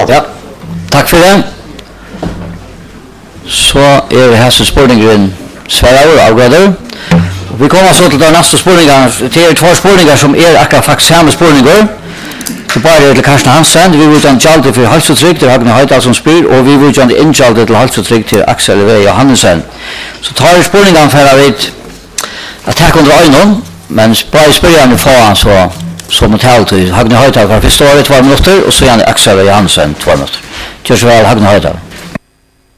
Ja, takk for det. Så her så spurningen Sverige og avgrader. Vi kommer så til de neste spurninger. Det er 2 spurninger som akkurat faktisk samme spurninger. Så bare til Karsten Hansen. Vi vil gjøre Gjaldi for Halsuttrykk til Hagne Høydal som spyr, og vi vil gjøre Inngjaldi til Halsuttrykk til Axel V. Johannesen. Så tar spurningene for å vite at her kommer øynene, men bare spørsmålene får han så må tale til Hagne Høydal for første året 2 minutter, og så gjerne Axel V. Johannesen 2 minutter. Kjør så vel, Hagne Høydal.